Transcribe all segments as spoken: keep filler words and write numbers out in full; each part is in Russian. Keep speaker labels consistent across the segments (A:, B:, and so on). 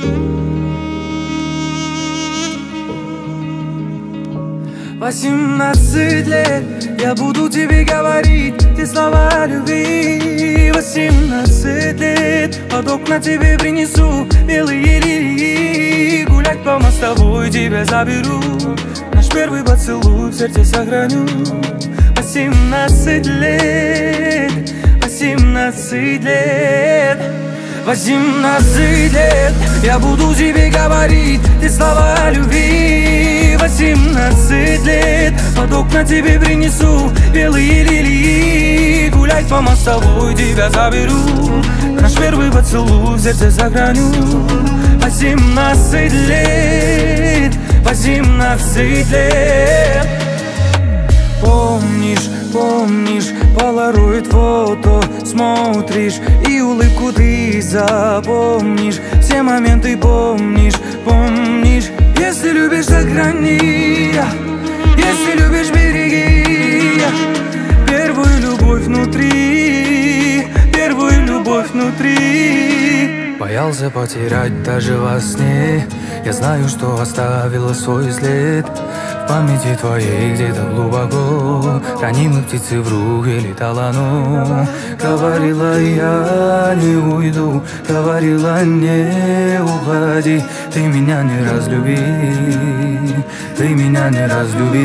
A: Восемнадцать лет я буду тебе говорить те слова любви. Восемнадцать лет под окна тебе принесу белые лилии. Гулять по мостовой тебя заберу, наш первый поцелуй в сердце сохраню. Восемнадцать лет, восемнадцать лет. Восемнадцать лет я буду тебе говорить те слова любви. Восемнадцать лет под окна тебе принесу белые лилии. Гулять по мостовой тебя заберу, наш первый поцелуй в сердце сохраню. Восемнадцать лет, восемнадцать лет. Помнишь, помнишь, полароид фото смотришь, и улыбку ты запомнишь. Все моменты помнишь, помнишь. Если любишь, сохрани, если любишь, береги первую любовь внутри, первую любовь внутри. Боялся потерять даже во сне, я знаю, что оставила свой след в памяти твоей где-то глубоко. Ранимой птицы в руке летала, но говорила я не уйду, говорила не уходи. Ты меня не разлюби, ты меня не разлюби.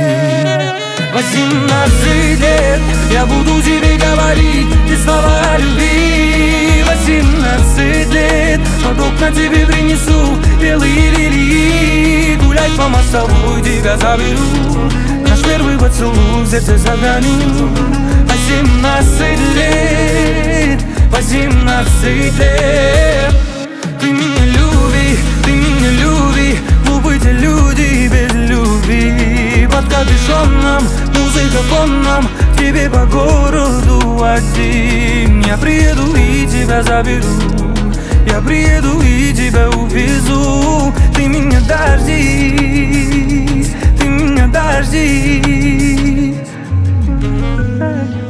A: Восемнадцать лет я буду тебе говорить те слова любви. Восемнадцать лет под окна тебе принесу белые лилии. Гулять по мостовой тебя заберу, наш первый поцелуй в сердце сохраню. Восемнадцать лет, восемнадцать лет. Ты меня люби, ты меня люби, глупы те люди без любви. Под капюшоном, музыка фоном, тебе по городу один. Я приеду и тебя заберу, я приеду и тебя увезу. Ты меня дождись, ты меня дождись.